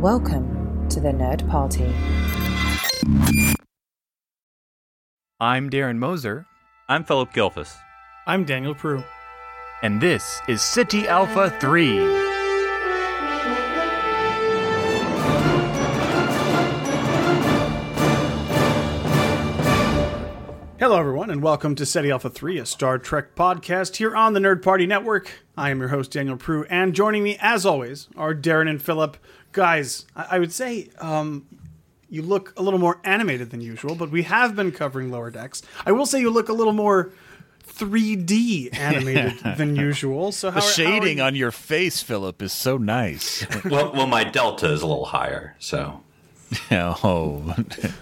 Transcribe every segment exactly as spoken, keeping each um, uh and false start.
Welcome to the Nerd Party. I'm Darren Moser. I'm Philip Gilfus. I'm Daniel Prue. And this is City Alpha three. Hello, everyone, and welcome to SETI Alpha three, a Star Trek podcast here on the Nerd Party Network. I am your host, Daniel Prue, and joining me, as always, are Darren and Philip. Guys, I, I would say um, you look a little more animated than usual, but we have been covering Lower Decks. I will say you look a little more three D animated than usual. So how the are, shading how are on your face, Philip, is so nice. well, well, my delta is a little higher, so. Oh.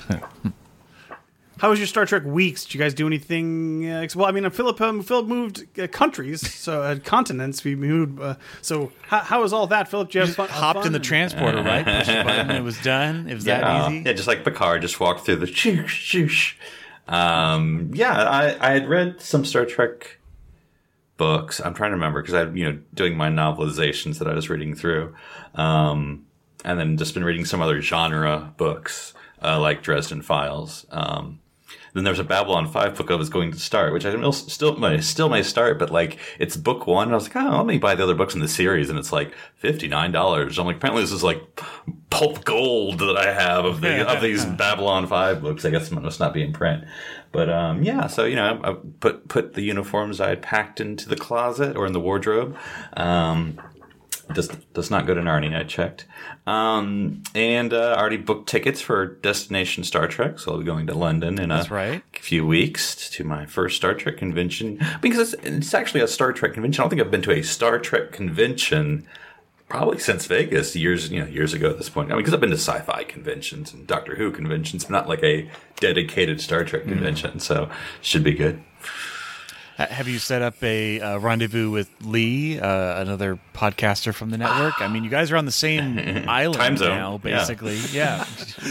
How was your Star Trek weeks? Did you guys do anything? Uh, well, I mean, Philip, um, Philip moved uh, countries, so uh, continents. We moved. Uh, so how, how was all that, Philip? Did you have fun? Hopped fun? in the transporter, right? Pushed a button, and it was done. It was yeah, that easy. Yeah, just like Picard, just walked through the shoosh, shoosh. Um, yeah, I, I had read some Star Trek books. I'm trying to remember because I'm, you know, doing my novelizations that I was reading through, um, and then just been reading some other genre books uh, like Dresden Files. Um, Then there's a Babylon five book I was going to start, which I still may, still may start, but like it's book one. And I was like, oh, let me buy the other books in the series. And it's like fifty-nine dollars. I'm like, apparently this is like pulp gold that I have of the, of these Babylon five books. I guess it must not be in print. But, um, yeah, so, you know, I, I put, put the uniforms I had packed into the closet or in the wardrobe. Um, Does does not go to Narnia, I checked. Um, and uh, I already booked tickets for Destination Star Trek, so I'll be going to London in a That's right. few weeks to my first Star Trek convention. Because it's, it's actually a Star Trek convention. I don't think I've been to a Star Trek convention probably since Vegas, years you know years ago at this point. I mean, because I've been to sci-fi conventions and Doctor Who conventions, but not like a dedicated Star Trek convention, mm. so should be good. Uh, have you set up a uh, rendezvous with Lee, uh, another podcaster from the network? I mean, you guys are on the same island Time zone. now, basically. Yeah.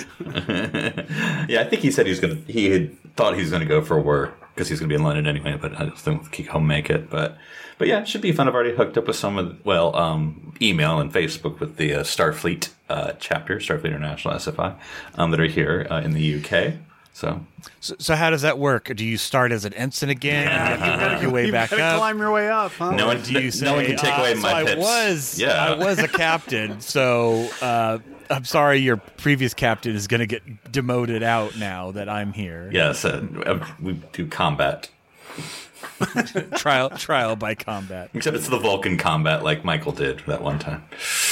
Yeah. yeah, I think he said he was going to, he had thought he was going to go for work because he's going to be in London anyway, but I just don't think he'll make it. But, but yeah, it should be fun. I've already hooked up with some of, well, um, email and Facebook with the uh, Starfleet uh, chapter, Starfleet International S F I, um, that are here uh, in the U K. So. so, so how does that work? Do you start as an ensign again and you have to work your way you back gotta up? Climb your way up, huh? No one, do you say, no one can take uh, away so my I pips. was, yeah. I was a captain, so uh, I'm sorry your previous captain is going to get demoted out now that I'm here. Yes, uh, we do combat. trial, trial by combat. Except it's the Vulcan combat like Michael did that one time.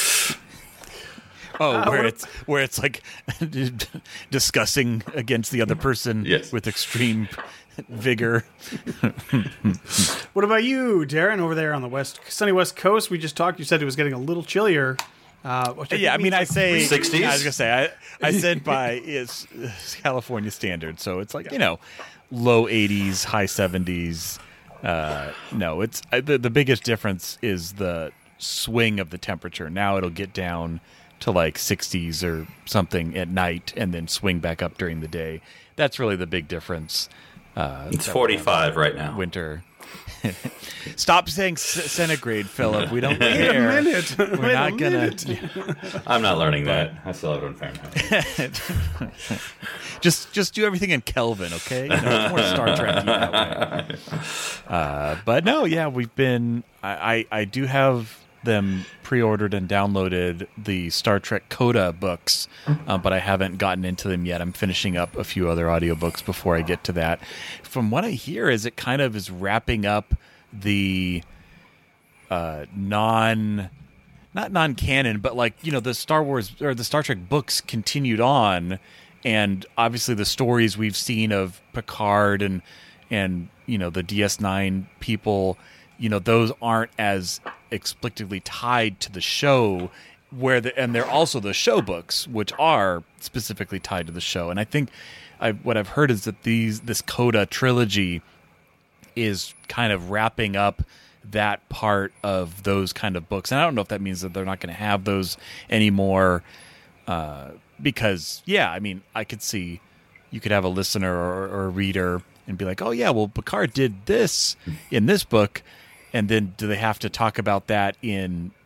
Oh, Uh, where what- it's where it's like discussing against the other person yes. with extreme vigor. What about you, Darren, over there on the west, sunny west coast? We just talked. You said it was getting a little chillier. Uh, which Yeah, I think mean, means I like say sixties? I was gonna say I I said by it's, it's California standard, so it's like you know, low eighties, high seventies. Uh, no, it's uh, the the biggest difference is the swing of the temperature. Now it'll get down to like sixties or something at night and then swing back up during the day. That's really the big difference. Uh, It's forty-five right now. Winter. Stop saying c- centigrade, Philip. We don't Wait care. a minute. We're Wait not a gonna. minute. I'm not learning that. I still have it in Fahrenheit. just, just do everything in Kelvin, okay? You know, it's more Star Trek that way. Uh, but no, yeah, we've been. I, I, I do have them pre-ordered and downloaded the Star Trek Coda books, uh, but I haven't gotten into them yet. I'm finishing up a few other audiobooks before I get to that. From what I hear is it kind of is wrapping up the uh, non, not non-canon, but like, you know, the Star Wars or the Star Trek books continued on, and obviously the stories we've seen of Picard and, and you know, the D S nine people, you know, those aren't as explicitly tied to the show, where the, and they're also the show books, which are specifically tied to the show. And I think I, what I've heard is that these this Coda trilogy is kind of wrapping up that part of those kind of books. And I don't know if that means that they're not going to have those anymore, uh, because, yeah, I mean, I could see you could have a listener or, or a reader and be like, oh, yeah, well, Picard did this in this book. And then do they have to talk about that in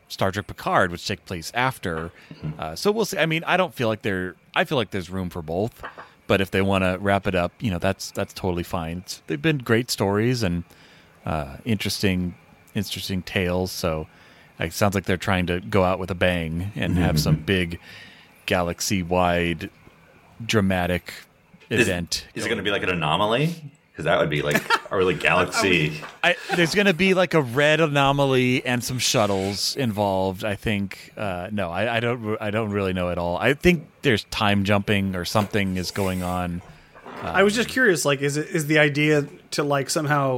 Star Trek Picard, which takes place after. Uh, so we'll see. I mean, I don't feel like there. I feel like there's room for both. But if they want to wrap it up, you know, that's that's totally fine. It's, they've been great stories and uh, interesting, interesting tales. So it sounds like they're trying to go out with a bang and have some big galaxy-wide dramatic event. Is, is it going to be like an anomaly? Because that would be like a really galaxy. I, there's going to be like a red anomaly and some shuttles involved. I think. Uh, no, I, I don't. I don't really know at all. I think there's time jumping or something is going on. Uh, I was just curious. Like, is it is the idea to like somehow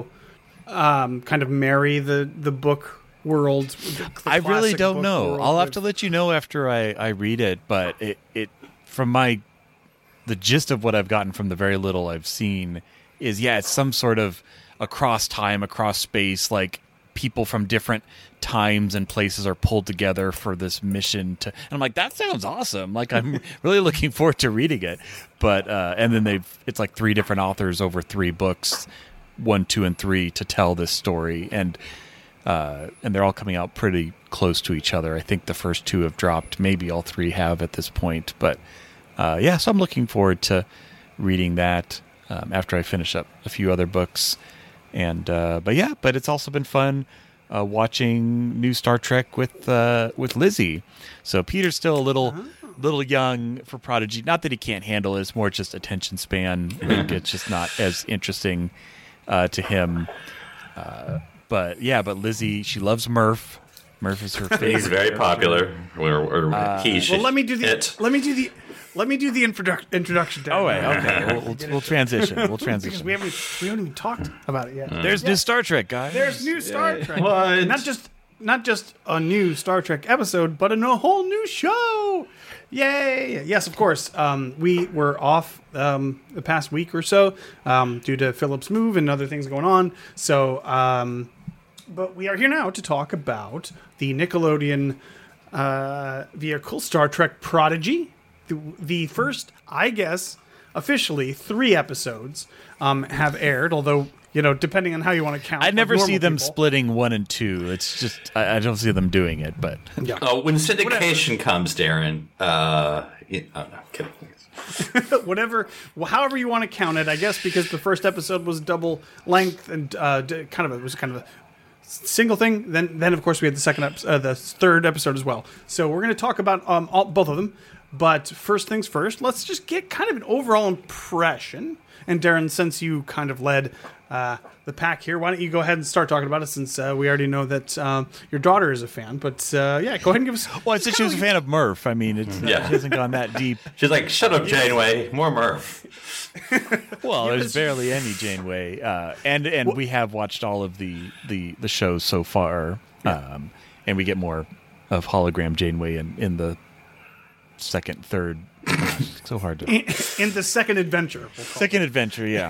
um, kind of marry the the book world? The, the I really don't know. I'll have with... to let you know after I, I read it. But it it from my the gist of what I've gotten from the very little I've seen. Is yeah, it's some sort of across time, across space, like people from different times and places are pulled together for this mission to. And I'm like, that sounds awesome. Like I'm really looking forward to reading it. But uh, and then they've it's like three different authors over three books, one, two, and three to tell this story, and uh, and they're all coming out pretty close to each other. I think the first two have dropped, maybe all three have at this point. But uh, yeah, so I'm looking forward to reading that. Um, after I finish up a few other books, and uh, but yeah, but it's also been fun uh, watching new Star Trek with uh, with Lizzie. So Peter's still a little oh. little young for Prodigy. Not that he can't handle it; it's more just attention span. Like, it's just not as interesting uh, to him. Uh, but yeah, but Lizzie, she loves Murph. Murph is her favorite. He's very popular. Or, or uh, he well, let me do the it. let me do the. Let me do the introdu- introduction. Oh, wait, okay. We'll, we'll, we'll transition. We'll transition. Because we haven't we haven't even talked about it yet. Uh, There's yeah. new Star Trek, guys. There's new Star yeah. Trek. What? Not just not just a new Star Trek episode, but a no- whole new show. Yay! Yes, of course. Um, we were off um, the past week or so um, due to Philip's move and other things going on. So, um, but we are here now to talk about the Nickelodeon uh, vehicle, Star Trek Prodigy. The, the first, I guess, officially three episodes um, have aired, although, you know, depending on how you want to count. I never see them people. splitting one and two. It's just, I, I don't see them doing it, but. Yeah. Oh, when syndication Whatever. comes, Darren, uh, you, oh, no, kidding. Whatever, well, however you want to count it, I guess, because the first episode was double length and uh, kind of, it was kind of a single thing. Then, then of course, we had the second, episode, uh, the third episode as well. So we're going to talk about um, all, both of them. But first things first, let's just get kind of an overall impression. And Darren, since you kind of led uh, the pack here, why don't you go ahead and start talking about it, since uh, we already know that um, your daughter is a fan. But uh, yeah, go ahead and give us... Well, I said she was a fan of Murph. I mean, it's, yeah. she hasn't gone that deep. She's like, shut up, Janeway. More Murph. Well, there's barely any Janeway. Uh, and and well, we have watched all of the, the, the shows so far. Yeah. Um, and we get more of hologram Janeway in, in the... second, third, so hard to. In, in the second adventure. We'll second it. adventure, yeah,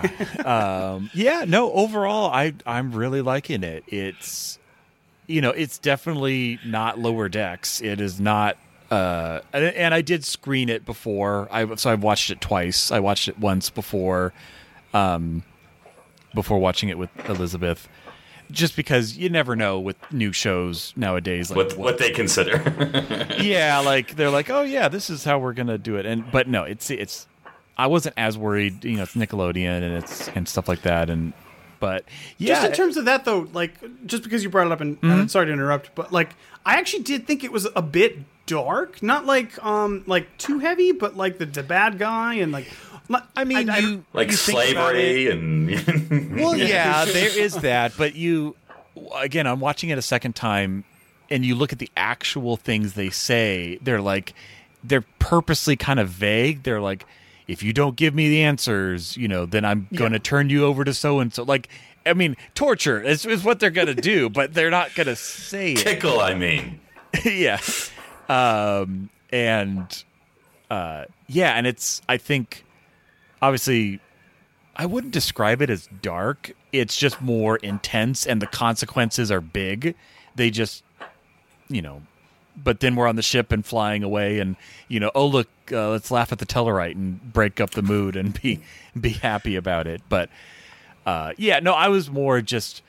um, yeah. No, overall, I I'm really liking it. It's, you know, it's definitely not Lower Decks. It is not, uh, and, and I did screen it before. I so I've watched it twice. I watched it once before, um, before watching it with Elizabeth. Just because you never know with new shows nowadays, like what, what, what they consider. Yeah, like they're like, oh yeah, this is how we're gonna do it. And but no, it's it's. I wasn't as worried, you know. It's Nickelodeon and it's and stuff like that. And but yeah, just in terms of that though, like just because you brought it up, and mm-hmm. uh, sorry to interrupt, but like I actually did think it was a bit dark, not like um like too heavy, but like the the bad guy and like. I mean, I, you, like you slavery and well, yeah, there is that. But you, again, I'm watching it a second time, and you look at the actual things they say. They're like, they're purposely kind of vague. They're like, if you don't give me the answers, you know, then I'm going to yeah. turn you over to so and so. Like, I mean, torture is, is what they're going to do, but they're not going to say it. Tickle, I mean, yeah, um, and uh, yeah, and it's, I think. Obviously, I wouldn't describe it as dark. It's just more intense, and the consequences are big. They just, you know, but then we're on the ship and flying away, and, you know, oh, look, uh, let's laugh at the Tellarite and break up the mood and be be happy about it. But, uh, yeah, no, I was more just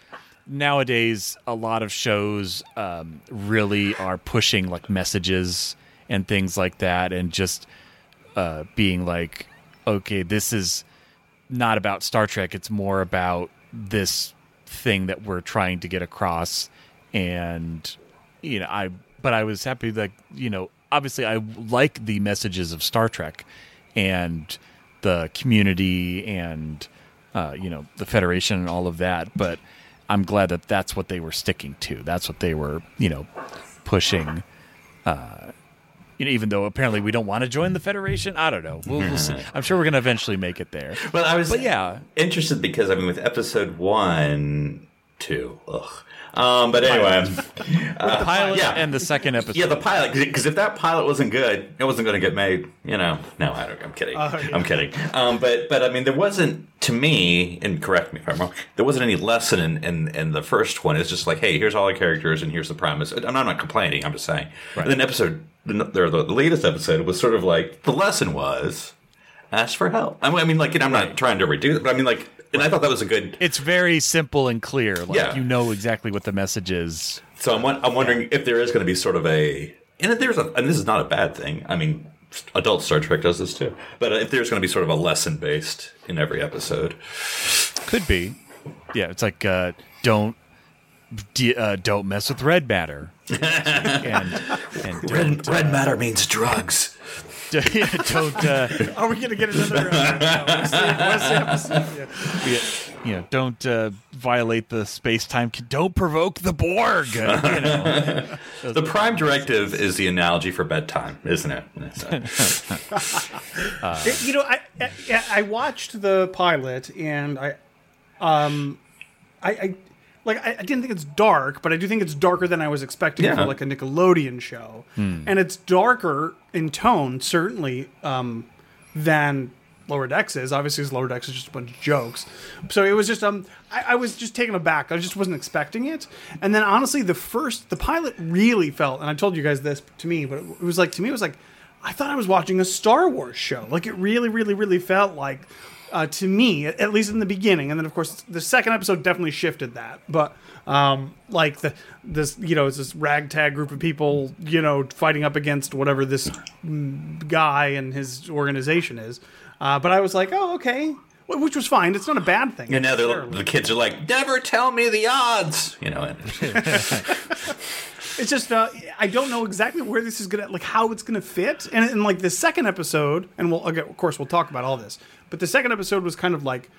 nowadays a lot of shows um, really are pushing like messages and things like that, and just uh, being like, okay, this is not about Star Trek. It's more about this thing that we're trying to get across. And, you know, I, but I was happy that, you know, obviously I like the messages of Star Trek and the community and, uh, you know, the Federation and all of that. But I'm glad that that's what they were sticking to. That's what they were, you know, pushing. Uh, you know, even though apparently we don't want to join the Federation. I don't know. We'll, we'll see. I'm sure we're going to eventually make it there. Well, I was but yeah. interested because, I mean, with episode one, two, ugh. Um, but anyway, uh, the pilot yeah. and the second episode. Yeah, the pilot. Because if that pilot wasn't good, it wasn't going to get made. You know, no, I don't. I'm kidding. Uh, yeah. I'm kidding. Um, but but I mean, there wasn't, to me, and correct me if I'm wrong, there wasn't any lesson in, in, in the first one. It's just like, hey, here's all the characters and here's the premise. I'm not, I'm not complaining. I'm just saying. Right. And then episode, the, the latest episode was sort of like the lesson was ask for help. I mean, like, you know, I'm not trying to redo it, but I mean, like. And I thought that was a good... It's very simple and clear. Like, yeah. You know exactly what the message is. So I'm, I'm wondering yeah. if there is going to be sort of a... And if there's a... And this is not a bad thing. I mean, adult Star Trek does this too. But if there's going to be sort of a lesson-based in every episode. Could be. Yeah, it's like, uh, don't... D- uh, don't mess with red matter. and, and red, red uh, matter means drugs. don't uh, are we gonna get another uh, West episode? Yeah. Yeah, you know, don't uh, violate the space-time. Don't provoke the Borg. You know. The Prime Directive is the analogy for bedtime, isn't it? uh, you know, I, I I watched the pilot and I um I. I Like, I, I didn't think it's dark, but I do think it's darker than I was expecting yeah. for, like, a Nickelodeon show. Hmm. And it's darker in tone, certainly, um, than Lower Decks is. Obviously, Lower Decks is just a bunch of jokes. So it was just, um, I, I was just taken aback. I just wasn't expecting it. And then, honestly, the first, the pilot really felt, and I told you guys this to me, but it was like, to me, it was like, I thought I was watching a Star Wars show. Like, it really, really, really felt like... Uh, to me, at least in the beginning, and then of course the second episode definitely shifted that. But um, like the this, you know, it's this ragtag group of people, you know, fighting up against whatever this guy and his organization is. Uh, but I was like, oh, okay, which was fine. It's not a bad thing. And now the kids are like, never tell me the odds, you know. It's just uh, I don't know exactly where this is gonna, like, how it's gonna fit. And in like the second episode, and we'll okay, of course we'll talk about all this. But the second episode was kind of like,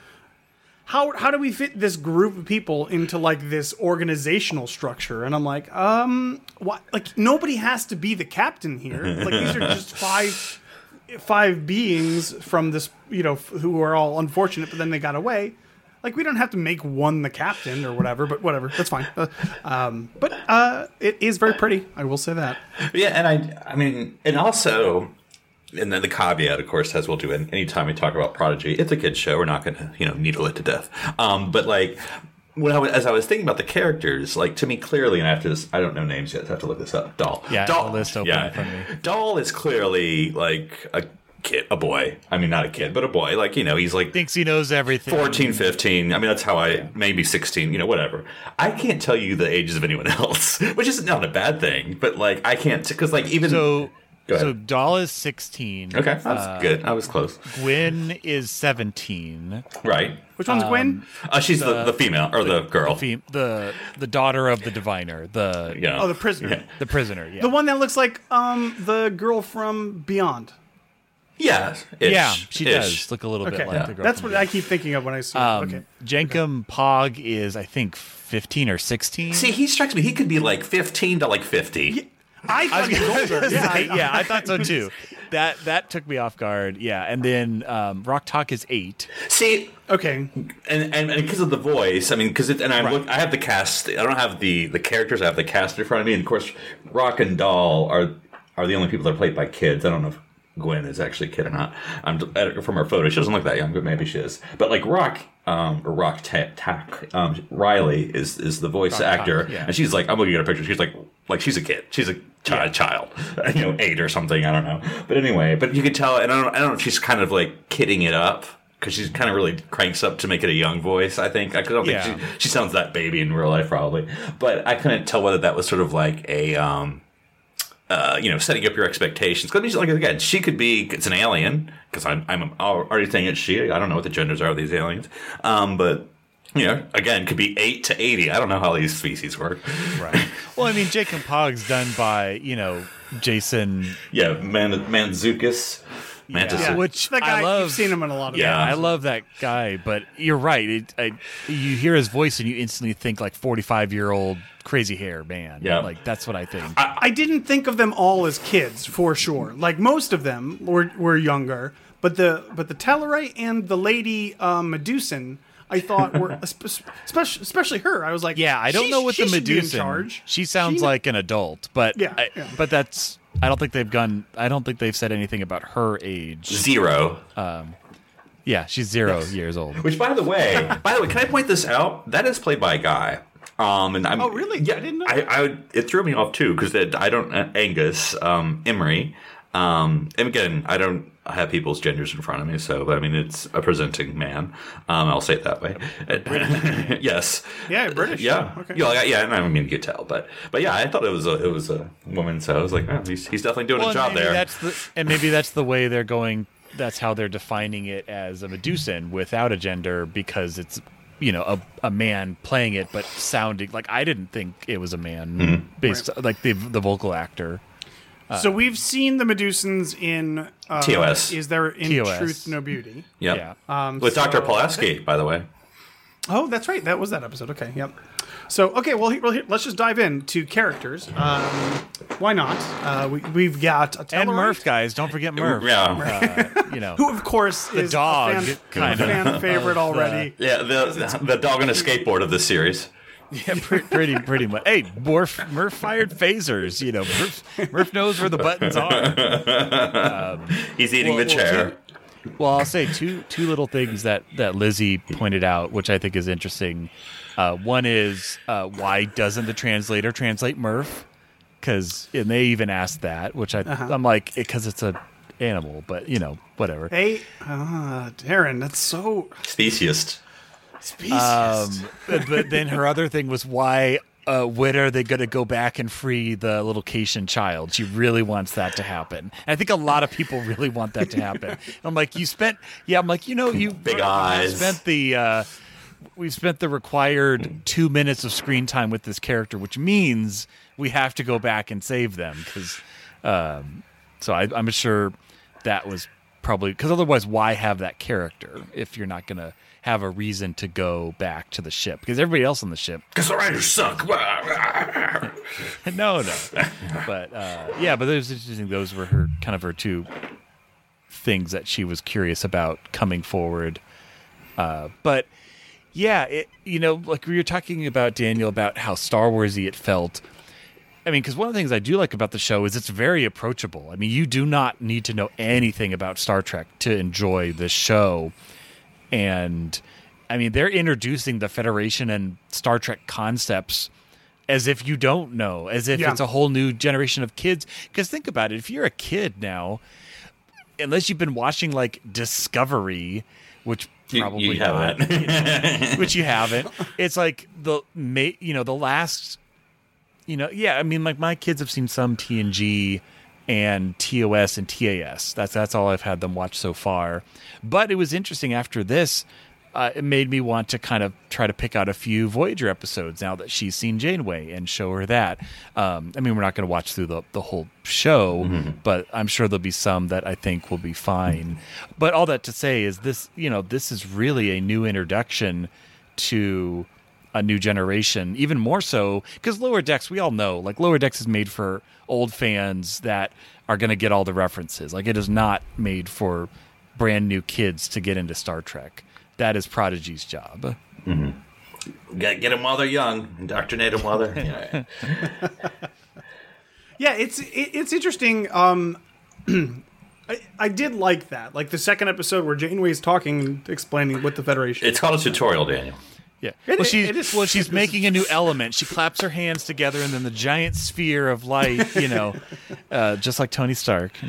how how do we fit this group of people into like this organizational structure? And I'm like, um, what? Like, nobody has to be the captain here. Like, these are just five five beings from this, you know, who are all unfortunate, but then they got away. Like, we don't have to make one the captain or whatever, but whatever, that's fine. Uh, um, but uh, it is very pretty, I will say that. Yeah, and I, I mean, and also, and then the caveat, of course, as we'll do anytime we talk about Prodigy, it's a kid's show. We're not going to, you know, needle it to death. Um, but like, when I was, as I was thinking about the characters, like, to me clearly, and I have to, I don't know names yet, so I have to look this up. Doll. Yeah, Doll. List open yeah. in front of me. Doll is clearly like a kid, a boy. I mean, not a kid, but a boy. Like, you know, he's like... Thinks he knows everything. fourteen, fifteen. I mean, that's how I... Yeah. Maybe sixteen, you know, whatever. I can't tell you the ages of anyone else, which is not a bad thing, but, like, I can't... Because, like, even... So, so Doll is sixteen. Okay, that's uh, good. I was close. Gwen is seventeen. Right. Which one's um, Gwen? Uh, she's the, the, the female, or the, the girl. The, fem- the the daughter of the diviner. The yeah. Oh, the prisoner. Yeah. The prisoner, yeah. The one that looks like um the girl from Beyond. Yeah, yeah, she ish. does look a little okay. bit like yeah. the girl. That's what I keep thinking of when I see. Um, okay, Jenkem okay. Pog is, I think, fifteen or sixteen. See, he strikes me. He could be like fifteen to like fifty. Yeah, I thought he was older. Yeah, I, yeah, I thought so too. That that took me off guard. Yeah, and then um, Rock Talk is eight. See, okay, and and, and because of the voice, I mean, because and I right. look, I have the cast. I don't have the the characters. I have the cast in front of me, and of course, Rock and Doll are are the only people that are played by kids. I don't know if Gwen is actually a kid or not. I'm from her photo. She doesn't look that young, but maybe she is. But like Rock, um, or Rock Tack, um, Riley is is the voice Rock actor, Talk, yeah. and she's like, I'm looking at a picture. She's like, like she's a kid. She's a child, yeah. child, you know, eight or something. I don't know. But anyway, but you can tell, and I don't, I don't know if she's kind of like kidding it up because she kind of really cranks up to make it a young voice. I think I don't Yeah. think she, she sounds that baby in real life probably, but I couldn't tell whether that was sort of like a um, uh, you know, setting up your expectations. Because like again, she could be it's an alien because I'm I'm already saying it's she. I don't know what the genders are of these aliens, um, but. You know, again, could be eight to eighty. I don't know how these species work. Right. Well, I mean, Jake and Pog's done by, you know, Jason. Yeah, Man- Mantzoukas. Mantis. Yeah. Yeah, Which that guy, I love. You've seen him in a lot of Yeah. I things. love that guy, but you're right. It, I, you hear his voice and you instantly think like forty-five year old crazy hair man. Yeah. Like that's what I think. I didn't think of them all as kids for sure. Like most of them were were younger, but the but the Tellarite and the lady um, Medusan, I thought were especially especially her. I was like, yeah, I don't she- know what she the should be in Medusan. charge. She sounds She- like an adult, but Yeah, I, yeah. but that's. I don't think they've gone. I don't think they've said anything about her age. Zero. Yeah, she's zero years old. Which, by the way, by the way, can I point this out? That is played by a guy. Um, and I'm, Oh, really? Yeah, I didn't know I, that. I, it threw me off too because I don't uh, Angus um, Emery. Um, and again, I don't have people's genders in front of me, so I mean, it's a presenting man. Um, I'll say it that way. Yes. Yeah, British. Yeah. Okay. Yeah. like, Yeah. And I mean, you could tell, but but yeah, I thought it was a it was a woman, so I was like, oh, he's he's definitely doing Well, a job maybe there. That's the, and maybe that's the way they're going. That's how they're defining it as a Medusan without a gender because it's you know a, a man playing it but sounding like I didn't think it was a man Mm-hmm. based like the the vocal actor. So we've seen the Medusans in uh, T O S. Is there in T O S. Truth No Beauty? Yep. Yeah. Um, With so- Doctor Pulaski, by the way. Oh, that's right. That was that episode. Okay, yep. So, okay, well, he- well here, let's just dive into characters. Um, why not? Uh, we, we've got a And Tellarite, Murph, guys, don't forget Murph. Yeah. Uh, you know, who of course is dog, a fan, kind a of, fan favorite already. Yeah, the the dog on a skateboard of this series. yeah, pre- pretty pretty much. Hey, Murph, Murph fired phasers. You know, Murph, Murph knows where the buttons are. He's eating Well- the well, chair. two- Well, I'll say two two little things that, that Lizzie pointed out, which I think is interesting. Uh, one is uh, why doesn't the translator translate Murph? Because and they even asked that, which I I'm like because it's a animal, but you know whatever. Hey, uh, Darren, that's so Speciest. specious. Um, but, but then her other thing was why. Uh, when are they going to go back and free the little Cation child? She really wants that to happen. And I think a lot of people really want that to happen. I'm like, you spent, yeah. I'm like, you know, you Big you eyes. spent the, uh, we've spent the required two minutes of screen time with this character, which means we have to go back and save them because. Um, so I, I'm sure that was probably because otherwise, why have that character if you're not going to have a reason to go back to the ship because everybody else on the ship Because the writers suck. no no but uh yeah but there's interesting those were her kind of her two things that she was curious about coming forward uh but yeah it you know like we were talking about Daniel about how Star Warsy it felt. I mean, because one of the things I do like about the show is it's very approachable. I mean, you do not need to know anything about Star Trek to enjoy this show. And I mean, they're introducing the Federation and Star Trek concepts as if you don't know, as if Yeah. it's a whole new generation of kids. Because think about it, if you're a kid now, unless you've been watching like Discovery, which You, probably you not, haven't. which you haven't, it's like the ma- you know the last, you know, yeah. I mean, like my kids have seen some T N G and T O S and T A S. That's that's all I've had them watch so far. But it was interesting after this. Uh, it made me want to kind of try to pick out a few Voyager episodes now that she's seen Janeway and show her that. Um, I mean, we're not going to watch through the, the whole show, Mm-hmm. but I'm sure there'll be some that I think will be fine. But all that to say is this, you know, this is really a new introduction to a new generation, even more so because Lower Decks, we all know, like Lower Decks is made for old fans that are going to get all the references. Like it is not made for brand new kids to get into Star Trek. That is Prodigy's job. Get, get them while they're young. Indoctrinate them while they're... Yeah. Yeah, it's it, it's interesting. Um, I, I did like that, like the second episode where Janeway's talking and explaining what the Federation. It's called a tutorial, Daniel. Yeah. It well, is- she's it is- well, she's it is- making a new element. She claps her hands together, and then the giant sphere of light, you know, uh, just like Tony Stark. No.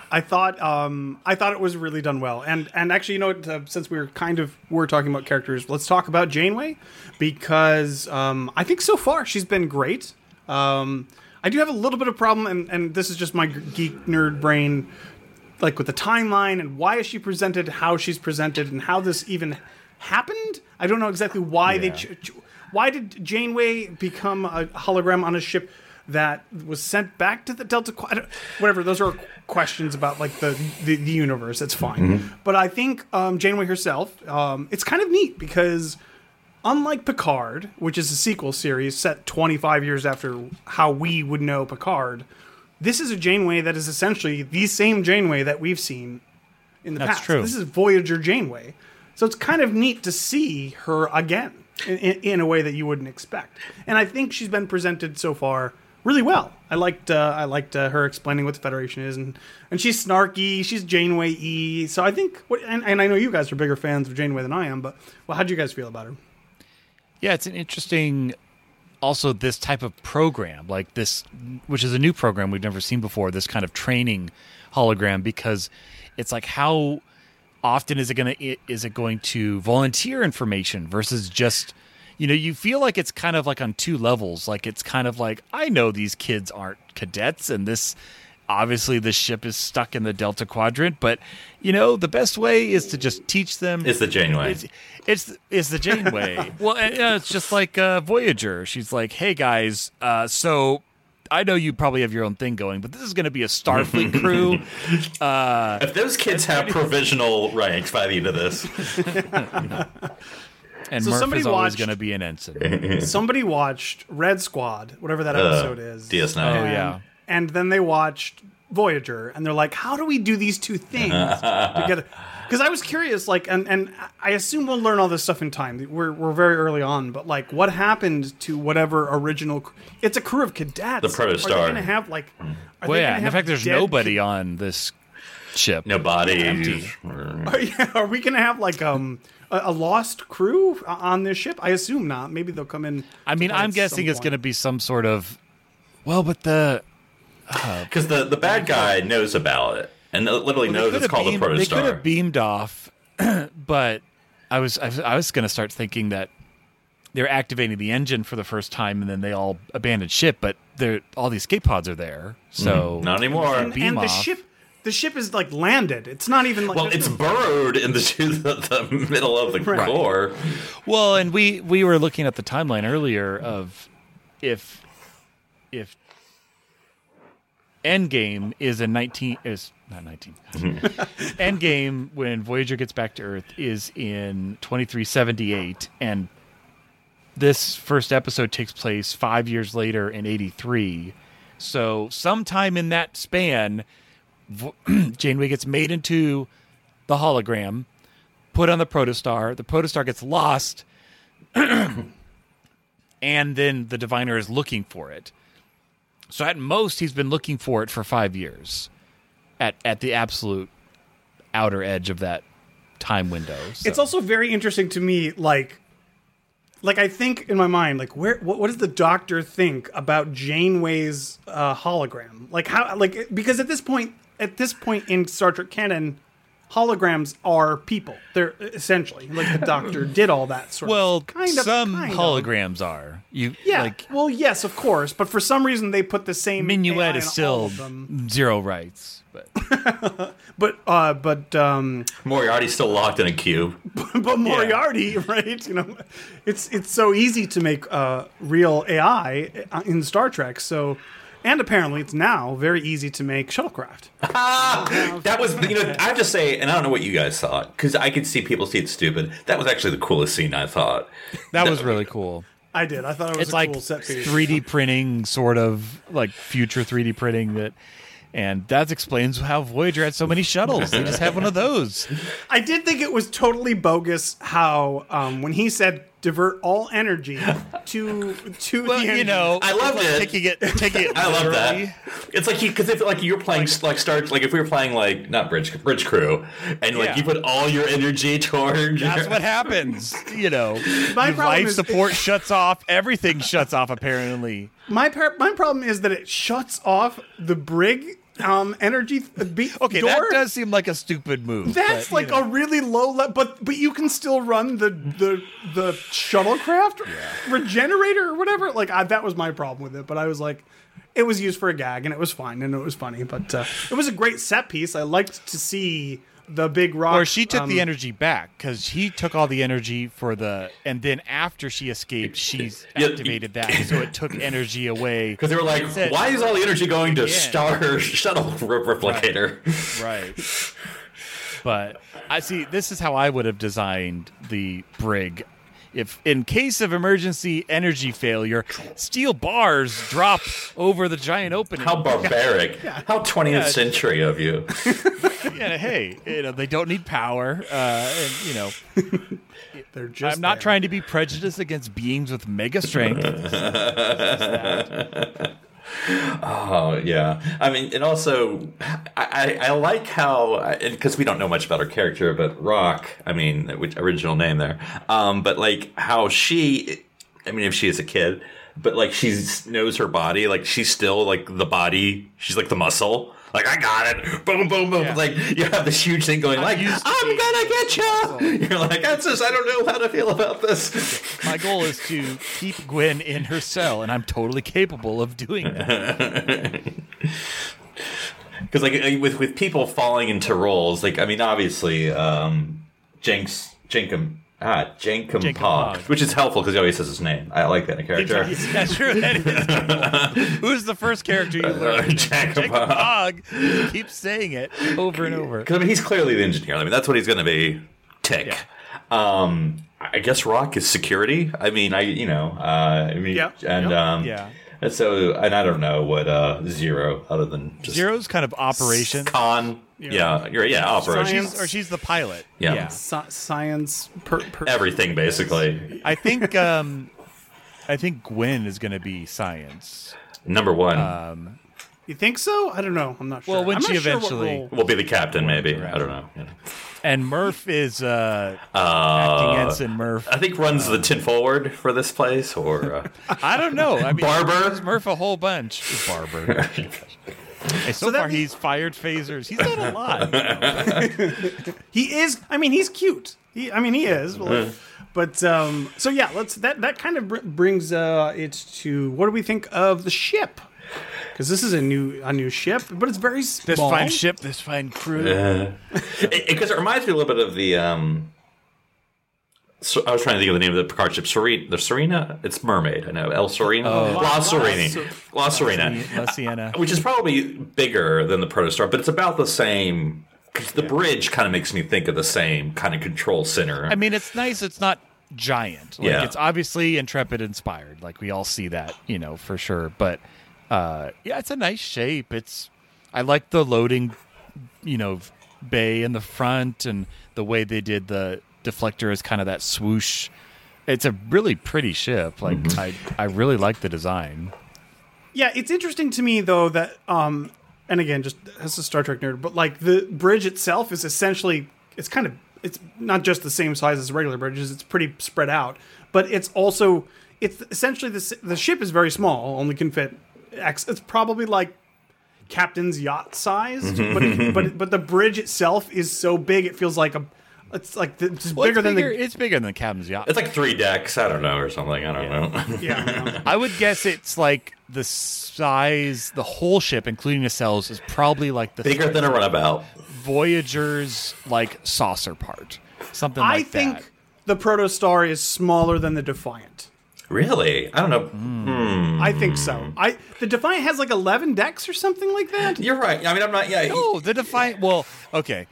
I thought um, I thought it was really done well, and and actually, you know, what, uh, since we were kind of we're talking about characters, let's talk about Janeway because um, I think so far she's been great. Um, I do have a little bit of problem, and, and this is just my geek nerd brain, like with the timeline and why is she presented, how she's presented, and how this even happened. I don't know exactly why Yeah. they. Ch- ch- why did Janeway become a hologram on a ship that was sent back to the Delta Qu- I don't- whatever, those are questions about like the the, the universe. That's fine. Mm-hmm. But I think um, Janeway herself, um, it's kind of neat because unlike Picard, which is a sequel series set twenty-five years after how we would know Picard, this is a Janeway that is essentially the same Janeway that we've seen in the That's past. true. This is Voyager Janeway. So it's kind of neat to see her again in, in, in a way that you wouldn't expect. And I think she's been presented so far really well. I liked uh, I liked uh, her explaining what the Federation is, and, and she's snarky. She's Janeway-y. So I think, what, and, and I know you guys are bigger fans of Janeway than I am, but well, how do you guys feel about her? Yeah, it's an interesting, also this type of program, like this, which is a new program we've never seen before, this kind of training hologram, because it's like how often is it going to is it going to volunteer information versus just, you know, you feel like it's kind of like on two levels. Like it's kind of like, I know these kids aren't cadets, and this, obviously the ship is stuck in the Delta Quadrant, but, you know, the best way is to just teach them. It's the Janeway. It's it's, it's the Janeway. Well, and, uh, it's just like uh, Voyager. She's like, hey, guys, uh, so I know you probably have your own thing going, but this is going to be a Starfleet crew. Uh, if those kids have provisional ranks by the end of this, and So Murph somebody is always watched- going to be an ensign. Somebody watched Red Squad, whatever that episode is. D S nine. Oh, And- yeah. And then they watched Voyager, and they're like, how do we do these two things together? Because I was curious, like, and, and I assume we'll learn all this stuff in time. We're we're very early on, but like, what happened to whatever original? cr- It's a crew of cadets. The Protostar. Are they going to have like? Are Well, they yeah. gonna And in have fact, there's dead nobody on this ship. No body. Empty. Are, yeah, are we going to have like um a, a lost crew on this ship? I assume not. Maybe they'll come in. I mean, I'm guessing it's going to be some sort of. Well, but the Because the, the bad guy knows about it and literally Well, they knows could it's have called beamed- the They could Protostar. have beamed off, but I was I was, I was going to start thinking that they're activating the engine for the first time, and then they all abandoned ship. But they're all the escape pods are there, so Not anymore. And, beam and the off. ship, the ship is like landed. It's not even like. Well, there's it's no- burrowed in the, the, the middle of the Right. core. Well, and we we were looking at the timeline earlier of if if Endgame is a nineteen is not nineteen. Endgame, when Voyager gets back to Earth, is in twenty-three seventy-eight, and this first episode takes place five years later in eighty-three. So sometime in that span, Vo- Janeway gets made into the hologram, put on the Protostar. The Protostar gets lost, and then the Diviner is looking for it. So at most, he's been looking for it for five years, at at the absolute outer edge of that time window. So. It's also very interesting to me, like, like I think in my mind, like, where, what, what does the Doctor think about Janeway's uh, hologram? Like, how, like, because at this point, at this point in Star Trek canon, holograms are people. They're essentially like the Doctor did all that sort well, of kind of some kind of. holograms are you Yeah, like well, yes, of course, but for some reason they put the same A I Minuet in is all still of them. zero rights, but But uh, but um, Moriarty's still locked in a cube. but Moriarty, right? You know, it's it's so easy to make uh, real A I in Star Trek. So, and apparently it's now very easy to make shuttlecraft. That was, you know, I have to say, and I don't know what you guys thought, because I could see people see it stupid. That was actually the coolest scene, I thought. that was really cool. I did. I thought it was It's a like cool set piece. three D printing, sort of like future three D printing that. And that explains how Voyager had so many shuttles. They just have one of those. I did think it was totally bogus how um, when he said divert all energy to to Well, the you engine. know, I loved like it. Taking it, taking it. I love literally. that. It's like you, because if like you're playing like Star, like if we were playing like not Bridge Bridge Crew, and like Yeah. you put all your energy toward. That's your, what happens. You know, My your problem life is- support shuts off. Everything shuts off. Apparently, My par- my problem is that it shuts off the brig um, energy. Th- be- Okay, door, that does seem like a stupid move. That's but, like you know. a really low level, but but you can still run the the the shuttlecraft regenerator or whatever. Like I, that was my problem with it, but I was like, it was used for a gag and it was fine and it was funny, but uh, it was a great set piece. I liked to see the big rock. Or she took um, the energy back because he took all the energy for the, and then after she escaped, she's Yeah, activated that, so it took energy away. Because they were like, Said- why is all the energy going to Again. Star Shuttle Replicator? Right. But I see. This is how I would have designed the brig. If in case of emergency energy failure, steel bars drop over the giant opening. How barbaric. How twentieth Yeah. century of you. Yeah, hey, you know they don't need power, uh, and you know They're just I'm not there. trying to be prejudiced against beings with mega strength. Oh, yeah. I mean, and also, I, I, I like how, because we don't know much about her character, but Rock, I mean, which original name there, um, but like how she, I mean, if she is a kid, but like she knows her body, like she's still like the body, she's like the muscle. Like, I got it. Boom, boom, boom. Yeah. Like, you have this huge thing going, like, used to I'm being gonna get you. You're like, that's just, I don't know how to feel about this. My goal is to keep Gwen in her cell, and I'm totally capable of doing that. Because, like, with, with people falling into roles, like, I mean, obviously, um, Jenks, Jenkum, ah, Jenkum Jenkum Pog, Pog. which is helpful because he always says his name. I like that in a character. Yeah, sure, that is cool. Who's the first character you learn? Jenkum Jacob Pog. Hogg. He keeps saying it over and over. Because, I mean, he's clearly the engineer. I mean, that's what he's going to be. Tick. Yeah. Um, I guess Rock is security. I mean, I, you know, uh, I mean, Yeah. and, Yeah. um, Yeah. and so, and I don't know what, uh, Zero, other than just Zero's kind of operation. con. Yeah. You're, yeah, operation. Science. Or she's the pilot. Yeah. yeah. Sci- science. Per, per, Everything, basically. I think um, I think Gwen is going to be science. Number one. Um, You think so? I don't know. I'm not sure. Well, when I'm she not sure what eventually- role- We'll be the captain, maybe. I don't know. You know. and Murph is uh, Uh, acting ensign Murph. I think runs the tin forward for this place, or uh, I don't know. I mean, Barber? gives Murph a whole bunch. Barber. Hey, so, that far, means- he's fired phasers. He's done a lot. He is. I mean, he's cute. He, I mean, he is. Well, but um, so yeah, let's. That that kind of br- brings uh, it to what do we think of the ship? Because this is a new a new ship, but it's very small. This fine ship, this fine crew. because it, it reminds me a little bit of the. Um, so I was trying to think of the name of the Picard ship. Serena, the Serena. It's Mermaid. I know El Serena, La, La Serena, La Serena, La Sienna. which is probably bigger than the Protostar, but it's about the same. 'Cause the bridge kind of makes me think of the same kind of control center. I mean, it's nice. It's not giant. Like, Yeah. it's obviously Intrepid inspired. Like, we all see that, you know, for sure. But, uh, yeah, it's a nice shape. It's, I like the loading, you know, bay in the front and the way they did the deflector is kind of that swoosh. It's a really pretty ship. Like, Mm-hmm. I, I really like the design. Yeah, it's interesting to me though that, um, and again, just as a Star Trek nerd, but like the bridge itself is essentially, it's kind of, it's not just the same size as regular bridges. It's pretty spread out, but it's also, it's essentially the the ship is very small, only can fit X. It's probably like captain's yacht sized, but it, but but the bridge itself is so big it feels like a, it's like the, it's Well, bigger it's than bigger, the it's bigger than the captain's yacht. it's like three decks. I don't know, or something. I don't know. yeah. I would guess it's like the size, the whole ship, including the cells, is probably like the Bigger than a runabout. Voyager's like saucer part, something I like think that. the Protostar is smaller than the Defiant. Really? I don't know. I think so. I the Defiant has like eleven decks or something like that. You're right. I mean, I'm not. Yeah. No, the Defiant. Well, okay.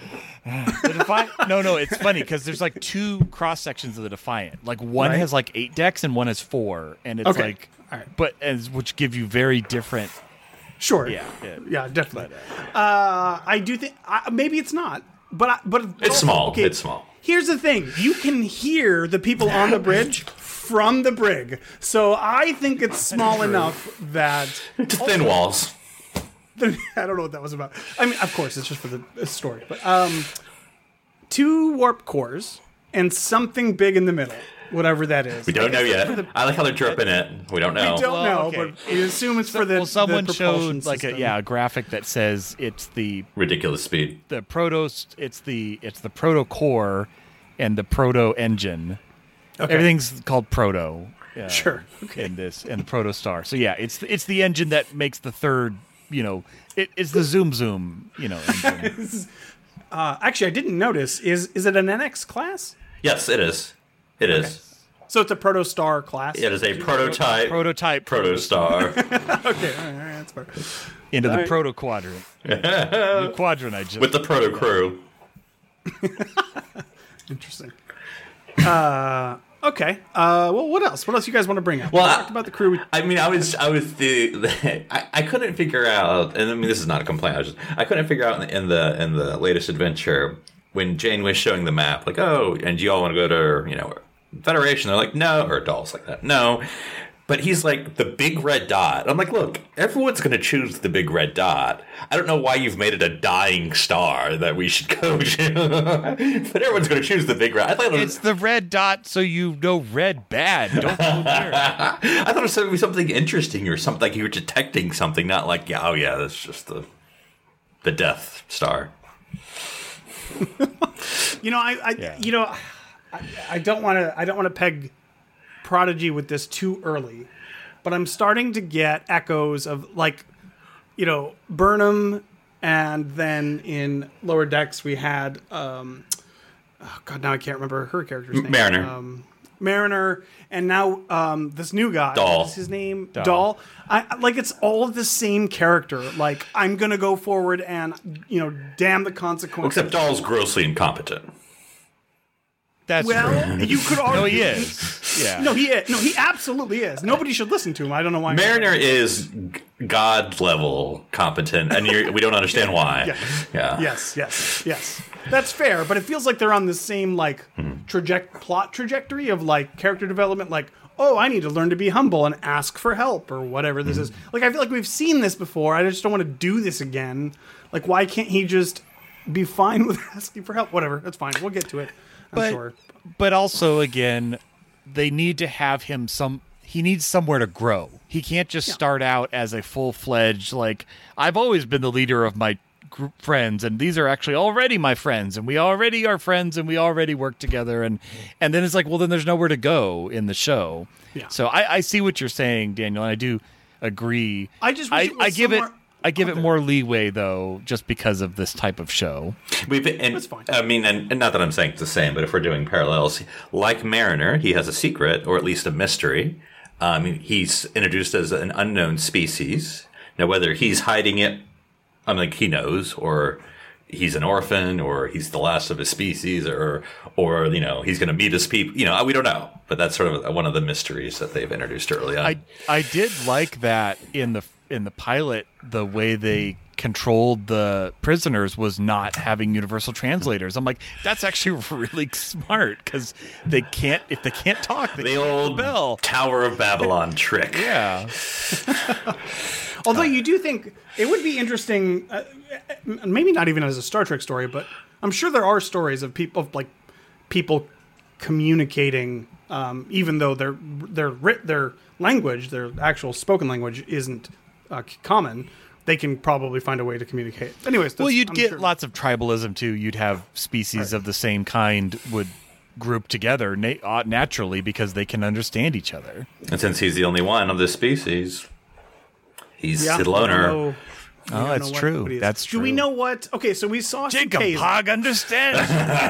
The Defiant. No, no, it's funny because there's like two cross sections of the Defiant. Like one Right. has like eight decks and one has four, and it's Okay. like, All right. but as which give you very different. Sure. Yeah, yeah. Yeah, definitely. Uh, I do think I, maybe it's not, but I, but It's small. Okay, It's small. Here's the thing: you can hear the people on the bridge from the brig, so I think it's small enough that It's thin walls. I don't know what that was about. I mean, of course, it's just for the story, but um, two warp cores and something big in the middle. whatever that is. We don't know yet. The, I like how they're dripping it. We don't know. we don't Well, know, okay. but we assume it's So- for the. well, someone the propulsion showed like a system. yeah a graphic that says it's the Ridiculous speed. the proto it's the it's the proto core and the proto engine. Okay. Everything's called proto. Uh, Sure. Okay. In this and the proto star. So yeah, it's it's the engine that makes the third. You know, it, it's the zoom zoom. You know. Engine. Uh, actually, I didn't notice. Is is it an N X class? Yes, it is. It is. So it's a Protostar class. It is a prototype. Prototype Protostar. Okay, all right, all right, that's fair. into the Alright. proto quadrant. New quadrant. I just With the proto crew. Interesting. Uh, okay. Uh, well, what else? What else you guys want to bring up? Well, we I- talked about the crew. We, I mean, I was, I was the, the I, I couldn't figure out, and I mean, this is not a complaint. I was just, I couldn't figure out in the, in the in the latest adventure when Jane was showing the map, like, oh, and you all want to go to, you know, Federation? They're like, no, or dolls like that, no. But he's like the big red dot. I'm like, look, everyone's going to choose the big red dot. I don't know why you've made it a dying star that we should go to, but everyone's going to choose the big red. I thought it was, It's the red dot, so you know red bad. Don't go there. I thought it was going to be something interesting or something like you were detecting something, not like, yeah, oh yeah, that's just the the Death Star. you know, I, I Yeah. you know, I, I don't want to. I don't want to peg Prodigy with this too early, but I'm starting to get echoes of like, you know, Burnham, and then in Lower Decks we had, um, oh God, now I can't remember her character's name. Mariner. Um, Mariner, and now um, this new guy. Doll. What's his name? Doll. Doll. I I- like it's all the same character. Like I'm gonna go forward and you know, damn the consequences. Except Doll's grossly incompetent. That's true. well, you could argue. No, he is. Yeah. No, he is. No, he absolutely is. Nobody should listen to him. I don't know why. Mariner is g- God level competent, and you're, we don't understand why. Yeah. Yeah. Yes, yes, yes. That's fair, but it feels like they're on the same like traject plot trajectory of like character development. Like, oh, I need to learn to be humble and ask for help or whatever this is. Like, I feel like we've seen this before. I just don't want to do this again. Like, why can't he just be fine with asking for help? Whatever, that's fine. We'll get to it. I'm But, sure. but also, again, they need to have him some. He needs somewhere to grow. He can't just start out as a full fledged like I've always been the leader of my group friends, and these are actually already my friends, and we already are friends, and we already work together, and and then it's like, well, then there's nowhere to go in the show. Yeah. So I, I see what you're saying, Daniel, and I do agree. I just wish I, it was I give it. somewhere I give out it there. more leeway though, just because of this type of show. We've and, That's fine. I mean, and, and not that I'm saying it's the same, but if we're doing parallels, like Mariner, he has a secret or at least a mystery. Um, he's introduced as an unknown species. Now, whether he's hiding it, I'm like he knows, or he's an orphan, or he's the last of his species, or or you know he's going to meet his people. You know, we don't know, but that's sort of one of the mysteries that they've introduced early on. I I did like that in the in the pilot, the way they controlled the prisoners was not having universal translators. I'm like, that's actually really smart because they can't if they can't talk, they the can't old bell. Tower of Babylon trick. Yeah, Although you do think it would be interesting, uh, maybe not even as a Star Trek story, but I'm sure there are stories of people, of like people communicating, um, even though their their writ their language, their actual spoken language, isn't uh, common. They can probably find a way to communicate. Anyways, that's, well, you'd I'm get sure. lots of tribalism too. You'd have species of the same kind would group together na- uh, naturally because they can understand each other. And since he's the only one of this species, he's Yeah, the we don't loner. know- we Oh, don't that's know what- true. what he is. That's Do we true. know what? Okay, so we saw some Jacob K's. Hogg understands.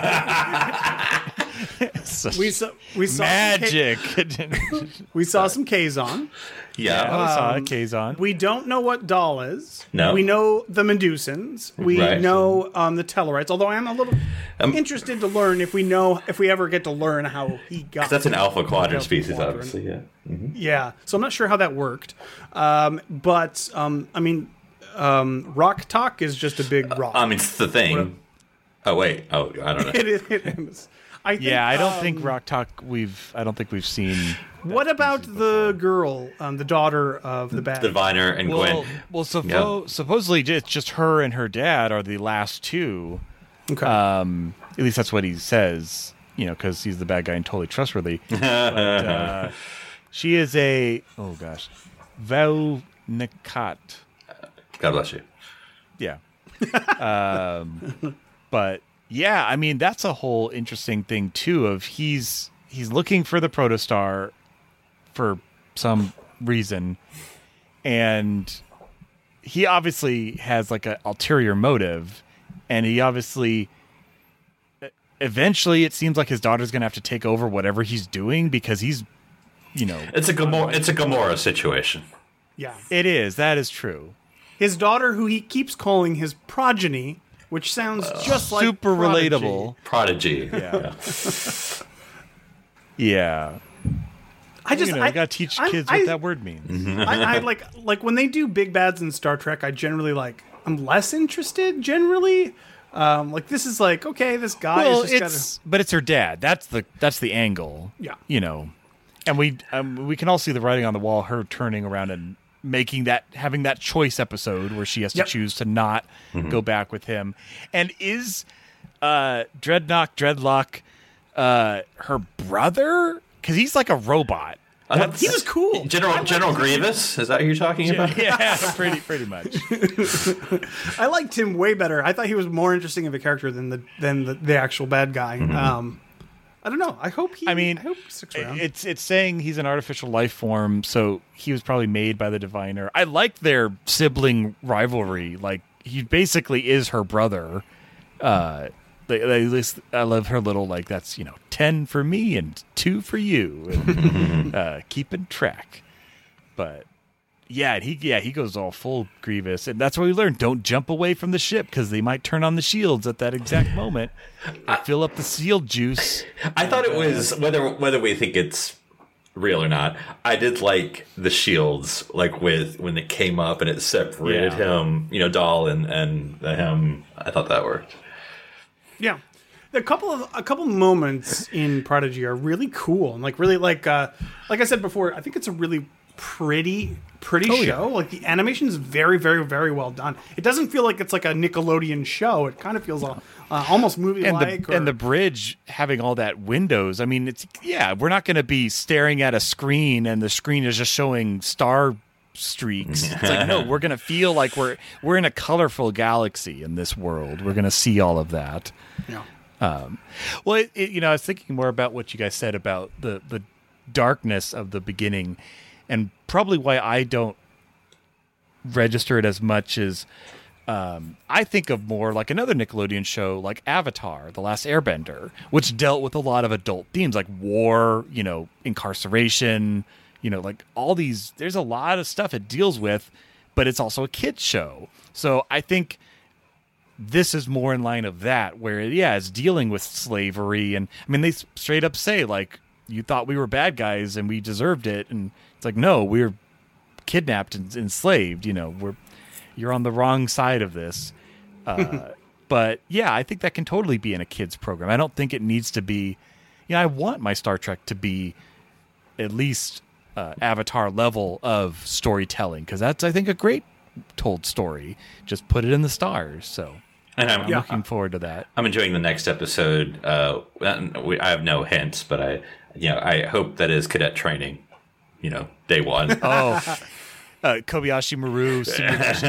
We saw we saw some K- magic. we saw some Kazon. Yeah. I saw a Kazon. We don't know what Doll is. No. We know the Medusans. We Right. know um, the Tellarites. Although I am a little Um, interested to learn if we know if we ever get to learn how he got. That's an alpha quadrant Alpha species, quadrant. obviously. Yeah. Yeah. So I'm not sure how that worked. Um, but um, I mean, um, Rock Talk is just a big rock. I mean, it's the thing. Oh wait. Oh, I don't know. it, is- it is. I think, Yeah, I don't um, think Rock Talk. We've. I don't think we've seen. What about the girl, um, the daughter of the bad? Diviner and Well, Gwen. well, suppo- supposedly it's just her and her dad are the last two. Okay. Um, at least that's what he says. you know, because he's the bad guy and totally trustworthy. but, uh, she is a oh gosh, Val-Nakat. God bless you. Yeah. um, but yeah, I mean that's a whole interesting thing too. Of he's he's looking for the protostar for some reason, and he obviously has like an ulterior motive, and he obviously eventually it seems like his daughter's gonna have to take over whatever he's doing because he's, you know, It's a Gamora. It's a Gamora situation. Yeah. it is that is true. His daughter, who he keeps calling his progeny, which sounds just like Super prodigy. relatable. Prodigy. Yeah. Yeah. I just you know, I you gotta teach I- kids I- what that word means. I, I like like when they do big bads in Star Trek. I generally like. I'm less interested generally. Um, like this is like okay, this guy Well, is just it's but it's her dad. That's the that's the angle. Yeah. you know, and we um, we can all see the writing on the wall. Her turning around and making that having that choice episode where she has to Yep. choose to not go back with him. And is uh, Dreadnought Dreadlock uh, her brother? Because he's like a robot. I thought- He was cool. General General Grievous. Is that who you're talking about? Yeah, pretty pretty much. I liked him way better. I thought he was more interesting of a character than the than the, the actual bad guy. Um, I don't know. I hope he. I mean, I hope he sticks around. It's it's saying he's an artificial life form, so he was probably made by the diviner. I like their sibling rivalry. Like he basically is her brother. Uh, they, they, this- I love her little like that's you know ten for me and two for you, and, uh, keeping track. But yeah, he yeah he goes all full Grievous, and that's what we learned. Don't jump away from the ship because they might turn on the shields at that exact moment. Fill up the shield juice. I thought it was whether whether we think it's real or not. I did like the shields, like with when it came up and it separated Yeah. him, you know, Dahl and and the him. I thought that worked. Yeah, a couple of a couple moments in Prodigy are really cool and like really like uh, like I said before. I think it's a really pretty pretty Oh, show. yeah. Like the animation is very very very well done. It doesn't feel like it's like a Nickelodeon show. It kind of feels uh, uh, almost movie and like. the and the bridge having all that windows. I mean, it's yeah, we're not going to be staring at a screen and the screen is just showing star streaks. It's like no, we're going to feel like we're we're in a colorful galaxy in this world. We're going to see all of that. yeah. Um, well, it, it, you know, I was thinking more about what you guys said about the the darkness of the beginning, and probably why I don't register it as much as um, I think of more like another Nickelodeon show like Avatar, The Last Airbender, which dealt with a lot of adult themes like war, you know, incarceration, you know, like all these. There's a lot of stuff it deals with, but it's also a kids show. So I think this is more in line of that, where yeah, it's dealing with slavery, and I mean they straight up say like, you thought we were bad guys and we deserved it, and it's like no, we're kidnapped and enslaved. You know, we're you're on the wrong side of this. Uh, but yeah, I think that can totally be in a kids program. I don't think it needs to be. You know, I want my Star Trek to be at least uh, Avatar level of storytelling, because that's I think a great told story. Just put it in the stars. So. And I'm, I'm looking forward to that. I'm enjoying the next episode. Uh, we- I have no hints, but I, you know, I hope that is cadet training. You know, day one. Oh, uh, Kobayashi Maru simulation.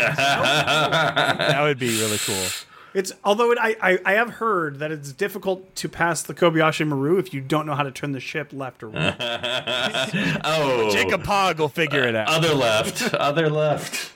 That would be really cool. It's although it, I, I I have heard that it's difficult to pass the Kobayashi Maru if you don't know how to turn the ship left or right. Oh, Jacob Pog will figure it out. other left, other left.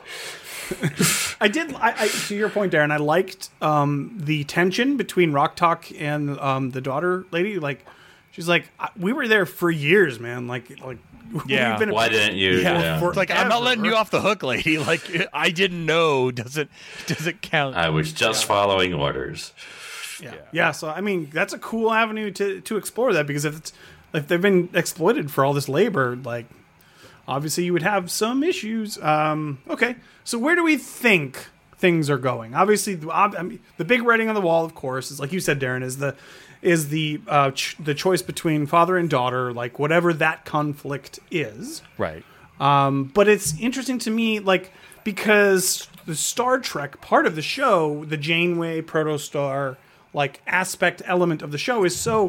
I did. I, I to your point, Darren. I liked um, the tension between Rock Talk and um, the daughter lady. Like, she's like, "I- we were there for years, man. Like, like Yeah. we've been Why didn't you? Yeah, Yeah. for- It's like I'm not Ever. letting you off the hook, lady. Like I didn't know. Doesn't doesn't count. I was just following orders. Yeah. yeah. So I mean, that's a cool avenue to to explore that, because if it's if they've been exploited for all this labor, like obviously you would have some issues. Um, okay, so where do we think things are going? Obviously, the, ob- I mean, the big writing on the wall, of course, is like you said, Darren, is the is the uh, ch- the choice between father and daughter, like whatever that conflict is. Right. But it's interesting to me, like, because the Star Trek part of the show, the Janeway protostar like aspect element of the show is so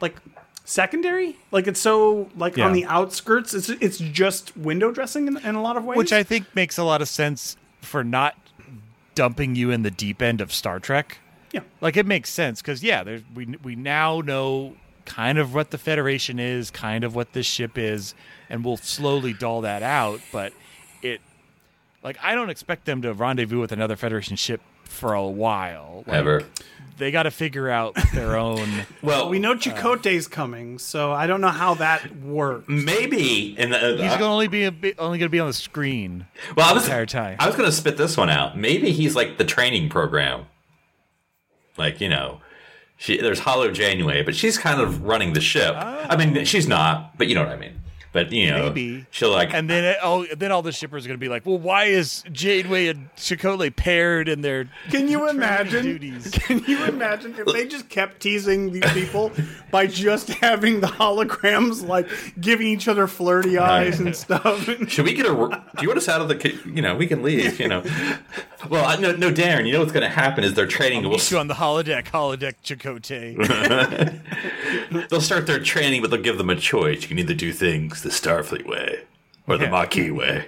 like secondary. Like it's so like Yeah. on the outskirts. It's it's just window dressing in, in a lot of ways. Which I think makes a lot of sense for not dumping you in the deep end of Star Trek. yeah. Like it makes sense because yeah, there's we we now know kind of what the Federation is, kind of what this ship is, and we'll slowly dull that out. But it, like, I don't expect them to rendezvous with another Federation ship for a while. Like, Ever. They got to figure out their own. Well, We know Chakotay's coming, so I don't know how that works. maybe in the. He's going to only be a bit, only going to be on the screen well, I the was, entire time. I was going to spit this one out. Maybe he's like the training program. Like, you know, she, there's Hollow Janeway, but she's kind of running the ship. I mean, she's not, but you know what I mean. But, you know, Maybe. she'll like. And then it, oh, then all the shippers are going to be like, well, why is Janeway and Chakotay paired in their Can you training imagine? duties? Can you imagine if they just kept teasing these people by just having the holograms like giving each other flirty eyes and stuff? Should we get a? Do you want us out of the? ki- You know, we can leave. You know, well, I, no, no, Darren. You know what's going to happen is they're training. Meet you on the holodeck, holodeck Chakotay. They'll start their training, but they'll give them a choice. You can either do things the Starfleet way or the Yeah. Maquis way.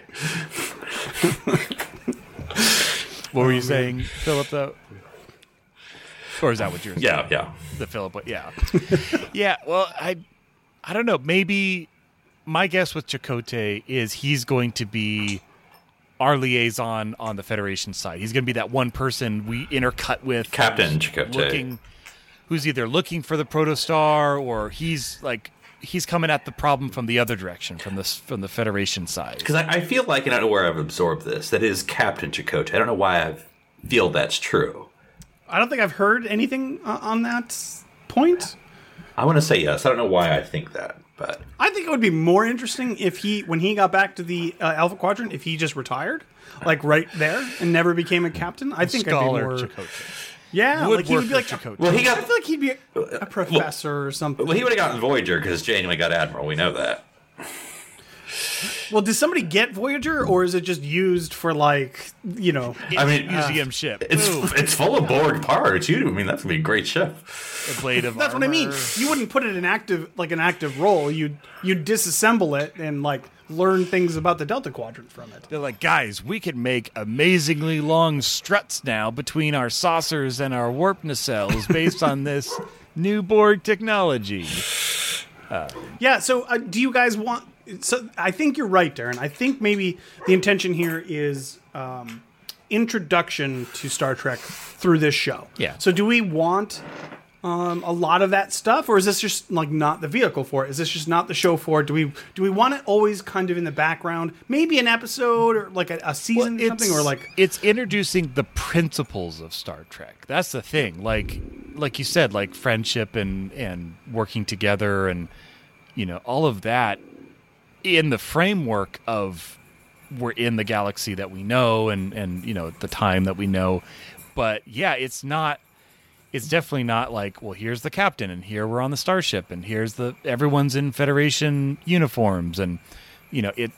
What were you saying, Philip? Though, or is that what you're saying? Yeah, yeah. The Philip. Yeah, yeah. Well, I, I don't know. Maybe my guess with Chakotay is he's going to be our liaison on the Federation side. He's going to be that one person we intercut with, Captain who's Chakotay. looking, who's either looking for the protostar or he's like he's coming at the problem from the other direction, from this from the Federation side. Because I, I feel like, and I don't know where I've absorbed this, that is Captain Chakotay. I don't know why I feel that's true. I don't think I've heard anything uh, on that point. I want to say yes. I don't know why I think that, but I think it would be more interesting if he, when he got back to the uh, Alpha Quadrant, if he just retired, like right there, and never became a captain. I think Scholar I'd be more. Chakotay. Yeah, Would like he would work be like. with Chakotay. well, he I got feel like he'd be a, a professor or something. well, he would have gotten Voyager because Janeway got Admiral. We know that. Well, did somebody get Voyager, or is it just used for like you know? I mean, museum ship. It's Boom. it's full of Borg parts. You, I mean, that's gonna be a great ship. A blade of That's what I mean. armor. You wouldn't put it in active like an active role. You'd you'd disassemble it and like learn things about the Delta Quadrant from it. They're like, guys, we can make amazingly long struts now between our saucers and our warp nacelles based on this new Borg technology. Yeah. So, uh, do you guys want? So, I think you're right, Darren. I think maybe the intention here is um, introduction to Star Trek through this show. Yeah. So, do we want um, a lot of that stuff, or is this just like not the vehicle for it? Is this just not the show for it? Do we do we want it always kind of in the background? Maybe an episode or like a, a season or something, or like it's introducing the principles of Star Trek. That's the thing. Like, like you said, like friendship and and working together, and you know all of that in the framework of we're in the galaxy that we know, and and you know the time that we know. But yeah, it's not. It's definitely not like, well, here's the captain, and here we're on the starship, and here's the everyone's in Federation uniforms, and you know it.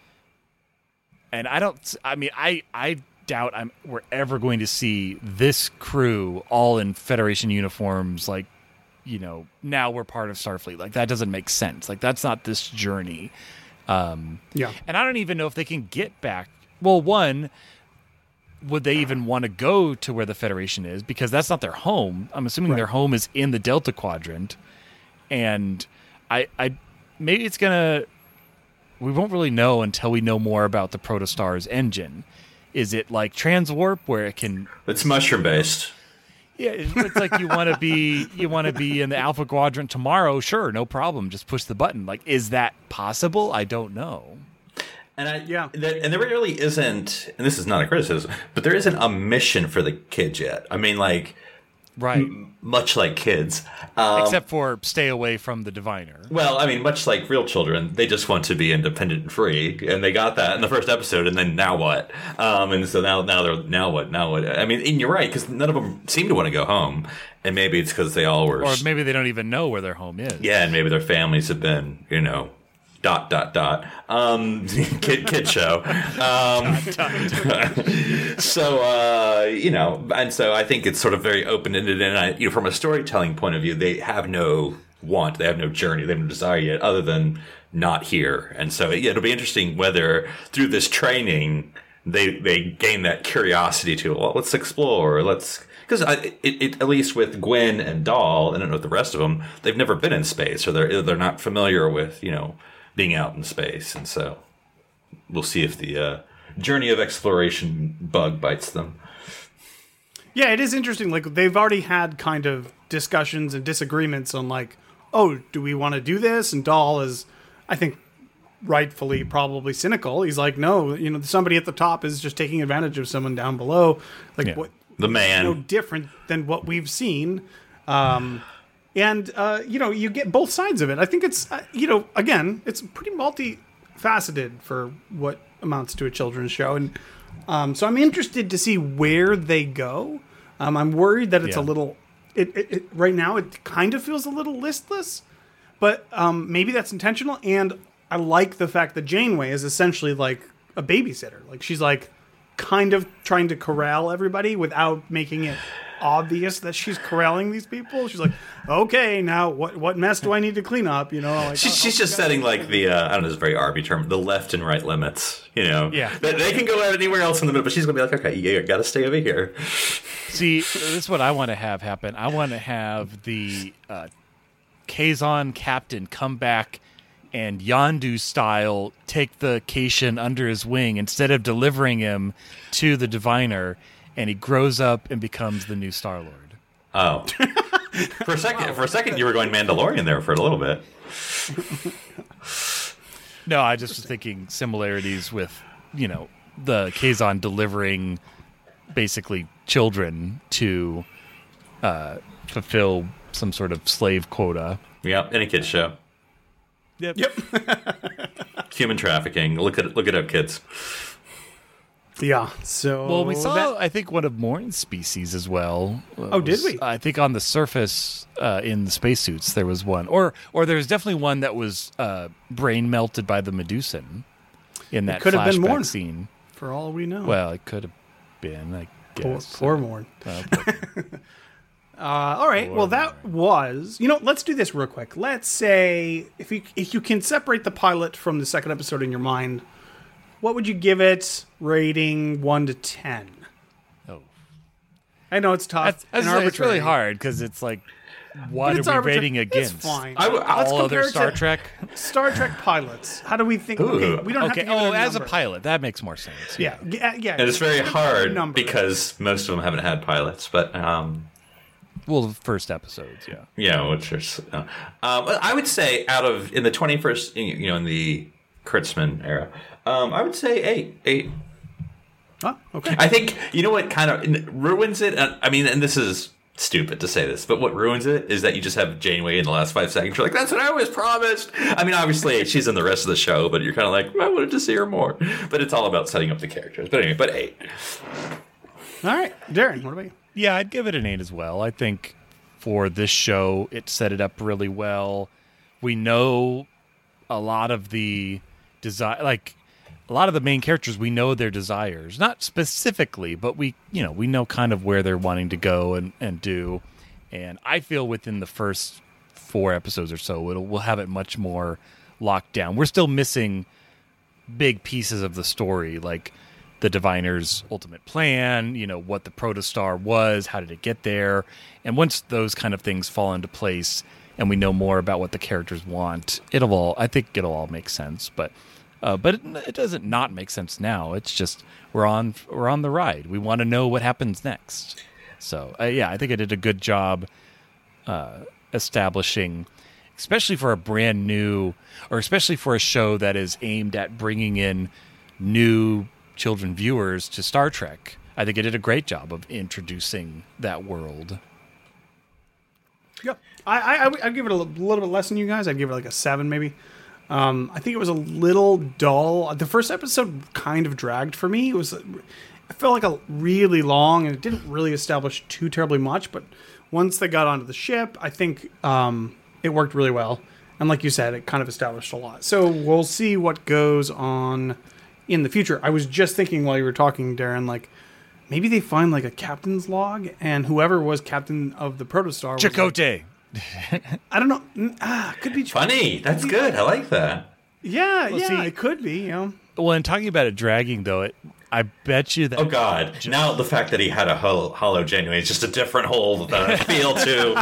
And I don't. I mean, I I doubt I'm we're ever going to see this crew all in Federation uniforms. Like, you know, now we're part of Starfleet. Like that doesn't make sense. Like that's not this journey. Um, yeah. and I don't even know if they can get back. Well, one. Would they even want to go to where the Federation is? Because that's not their home. I'm assuming Right. their home is in the Delta Quadrant. And I, I maybe it's going to... We won't really know until we know more about the Protostar's engine. Is it like transwarp where it can... It's mushroom based. Yeah, it's like you want to be you want to be in the Alpha Quadrant tomorrow. Sure, no problem. Just push the button. Like, is that possible? I don't know. And I, Yeah. there, and there really isn't, and this is not a criticism, but there isn't a mission for the kids yet. I mean, like, Right. much like kids. Um, Except for stay away from the diviner. well, I mean, much like real children, they just want to be independent and free, and they got that in the first episode. And then now what? Um, and so now, now they're now what? Now what? I mean, and you're right, because none of them seem to want to go home, and maybe it's because they all were, Or maybe they don't even know where their home is. yeah, and maybe their families have been, you know. Dot dot dot. Um, kid kid show. Um, so uh, you know, and so I think it's sort of very open ended, and I, you know, from a storytelling point of view, they have no want. They have no journey. They have no desire yet, other than not here. And so yeah, it'll be interesting whether through this training they they gain that curiosity to, well, let's explore. Let's because it, it, at least with Gwen and Dahl, and with the rest of them, they've never been in space, or they're they're not familiar with you know being out in space, and so we'll see if the uh, journey of exploration bug bites them. Yeah, it is interesting. Like, they've already had kind of discussions and disagreements on, like, oh, do we want to do this? And Dahl is, I think, rightfully probably cynical. He's like, no, you know, somebody at the top is just taking advantage of someone down below. Like, Yeah. what? The man. No different than what we've seen. Um, and, uh, you know, you get both sides of it. I think it's, uh, you know, again, it's pretty multifaceted for what amounts to a children's show. And um, so I'm interested to see where they go. Um, I'm worried that it's Yeah. a little, it, it, it right now it kind of feels a little listless, but um, maybe that's intentional. And I like the fact that Janeway is essentially like a babysitter. Like, she's like kind of trying to corral everybody without making it obvious that she's corralling these people. She's like, okay, now what what mess do I need to clean up? You know, like, She's, oh, she's just setting like the uh, I don't know, this is a very Arby term, the left and right limits. You know, Yeah. they, they can go anywhere else in the middle, but she's gonna be like, okay, you got to stay over here. See, this is what I want to have happen. I want to have the uh, Kazon captain come back and Yondu style take the Caitian under his wing instead of delivering him to the diviner, and he grows up and becomes the new Star-Lord. Oh, for a second, for a second, you were going Mandalorian there for a little bit. No, I just was thinking similarities with, you know, the Kazon delivering basically children to uh, fulfill some sort of slave quota. Yeah, any kids show. Yep. Yep. Human trafficking. Look at it. Look it up, kids. Yeah. So Well, we saw, that- I think, one of Morton's species as well. Oh, did we? I think on the surface uh, in the spacesuits there was one, or or there was definitely one that was uh, brain melted by the Medusan in that could have been flashback Morn. scene. for all we know. Well, it could have been, I poor, guess. poor Morn. Uh, Uh, all right. Well, that was. You know, let's do this real quick. Let's say if you if you can separate the pilot from the second episode in your mind, what would you give it? Rating one to ten. oh. I know it's tough. That's, that's and it's really arbitrary. hard because it's like, what It's are we arbitrary. rating It's against? fine. I w- Let's All compare other it Star to Trek? Star Trek pilots. How do we think? Okay, Ooh. we don't Okay. have to. give Oh, it a as a number. pilot, that makes more sense. Yeah. Yeah. Yeah. And it's very Give it a hard number. because most of them haven't had pilots, but um, Well, the first episodes, yeah. yeah, which is. Uh, um, I would say out of in the twenty-first, you know, in the Kurtzman era, um, I would say eight, eight. Oh, okay. I think you know what kind of ruins it. Uh, I mean, and this is stupid to say this, but what ruins it is that you just have Janeway in the last five seconds. You're like, that's what I was promised. I mean, obviously she's in the rest of the show, but you're kind of like, I wanted to see her more. But it's all about setting up the characters. But anyway, but eight. All right, Darren. What about you? Yeah, I'd give it an eight as well. I think for this show, it set it up really well. We know a lot of the desire, like a lot of the main characters. We know their desires, not specifically, but we, you know, we know kind of where they're wanting to go and, and do. And I feel within the first four episodes or so, it'll we'll have it much more locked down. We're still missing big pieces of the story, like the Diviner's ultimate plan, you know, what the Protostar was, how did it get there, and once those kind of things fall into place and we know more about what the characters want, it'll all, I think it'll all make sense. But uh, but it, it doesn't not make sense now. It's just we're on we're on the ride. We want to know what happens next. So uh, yeah, I think I did a good job uh, establishing, especially for a brand new, or especially for a show that is aimed at bringing in new children viewers to Star Trek. I think it did a great job of introducing that world. Yep. I, I, I- I'd give it a little, little bit less than you guys. I'd give it like a seven, maybe. Um, I think it was a little dull. The first episode kind of dragged for me. It was, it felt like a really long, and it didn't really establish too terribly much. But once they got onto the ship, I think um, it worked really well. And like you said, it kind of established a lot. So we'll see what goes on in the future. I was just thinking while you were talking, Darren, like maybe they find like a captain's log, and whoever was captain of the Protostar was like, Chakotay. I don't know. Mm, Ah, could be Funny. That's good. I like that. Yeah, yeah, see- it could be. You know, Well, in talking about it dragging, though, it I bet you that. Oh God! Now the fact that he had a hol- hollow Janeway is just a different hole that I feel too.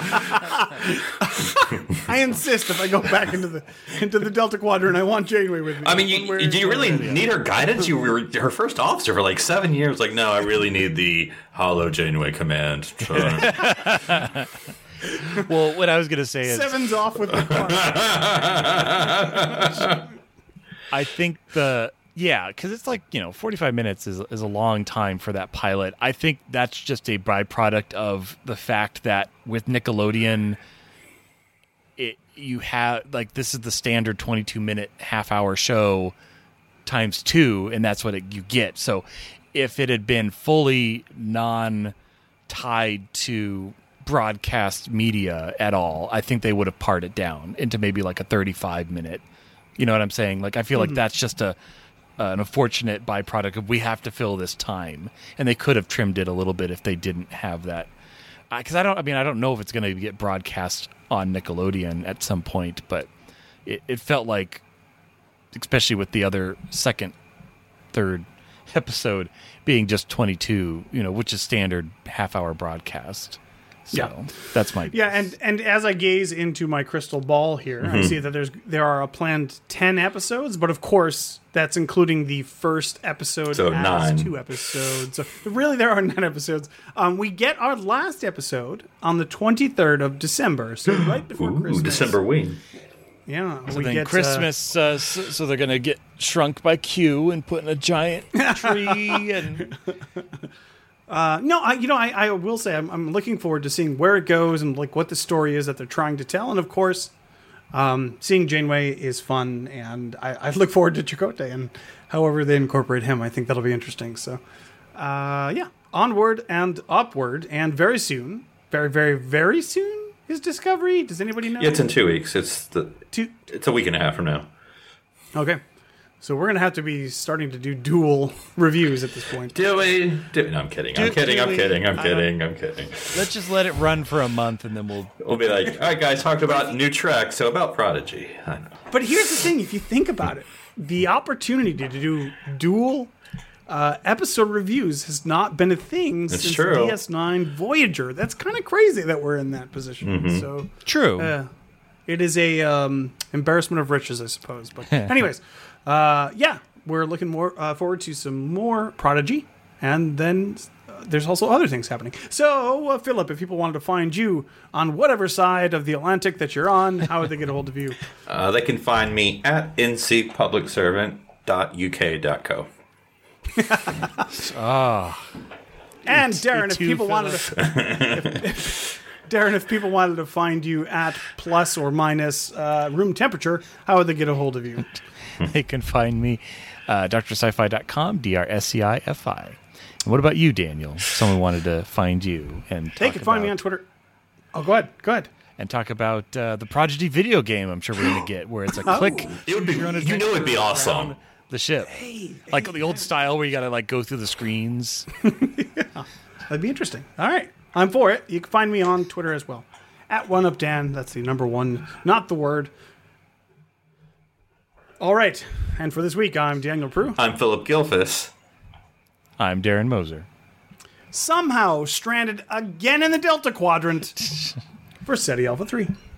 I insist. If I go back into the into the Delta Quadrant, I want Janeway with me. I mean, you, One way or do you the really other. need her guidance? You were her first officer for like seven years. Like, no, I really need the hollow Janeway command. So- Well, what I was going to say is, Seven's off with the car. I think the yeah, because it's like, you know, forty-five minutes is is a long time for that pilot. I think that's just a byproduct of the fact that with Nickelodeon, it you have like this is the standard twenty-two minute half hour show times two, and that's what it, you get. So if it had been fully non tied to broadcast media at all, I think they would have pared it down into maybe like a thirty-five minute. You know what I'm saying? Like, I feel like that's just a uh, an unfortunate byproduct of we have to fill this time, and they could have trimmed it a little bit if they didn't have that. Because I don't, I mean, I don't know if it's going to get broadcast on Nickelodeon at some point, but it, it felt like, especially with the other second, third episode being just twenty-two, you know, which is standard half hour broadcast. So Yeah. that's my Yeah, and and as I gaze into my crystal ball here, I see that there's there are a planned ten episodes, but of course that's including the first episode So as nine. two episodes. So really, there are nine episodes. Um, we get our last episode on the twenty-third of December, so right before Ooh, Christmas. December wing. Yeah, So we then get, uh, Christmas, uh, so, so they're going to get shrunk by Q and put in a giant tree. and Uh, no, I, you know, I, I will say I'm, I'm looking forward to seeing where it goes and like what the story is that they're trying to tell, and of course, um, seeing Janeway is fun, and I, I look forward to Chakotay and however they incorporate him. I think that'll be interesting. So, uh, yeah, onward and upward, and very soon, very, very, very soon is Discovery. Does anybody know? Yeah, it's in two weeks. It's the. Two- It's a week and a half from now. Okay, so we're gonna have to be starting to do dual reviews at this point. Do we? Do, no, I'm kidding. I'm Do- kidding. do I'm we? kidding. I'm I kidding. I'm kidding. let's just let it run for a month, and then we'll. We'll be like, all right, guys, talked about new Trek, so about Prodigy. I know. But here's the thing: if you think about it, the opportunity to do dual uh, episode reviews has not been a thing It's since true. D S nine Voyager. That's kind of crazy that we're in that position. Mm-hmm. So True. uh, it is a um, embarrassment of riches, I suppose. But anyways, uh, yeah, we're looking more uh, forward to some more Prodigy, and then uh, there's also other things happening. So, uh, Philip, if people wanted to find you on whatever side of the Atlantic that you're on, how would they get a hold of you? Uh, they can find me at n c public servant dot u k dot co. And Darren, you if too, people wanted to, if, if, Darren, if people wanted to find you at plus or minus uh, room temperature, how would they get a hold of you? They can find me, uh, d r sci fi dot com, D R S C I F I. And what about you, Daniel? If someone wanted to find you and talk They can find me about- on Twitter. Oh, go ahead. Go ahead. and talk about uh, the Prodigy video game. I'm sure we're going to get where it's a click. It would be, You're on you know, it'd be adventure awesome. around The ship, like the old style where you got to like go through the screens. That'd be interesting. All right. I'm for it. You can find me on Twitter as well. At OneUpDan. That's the number one, not the word. All right. And for this week, I'm Daniel Prue. I'm Philip Gilfus. I'm Darren Moser. Somehow stranded again in the Delta Quadrant for SETI Alpha three.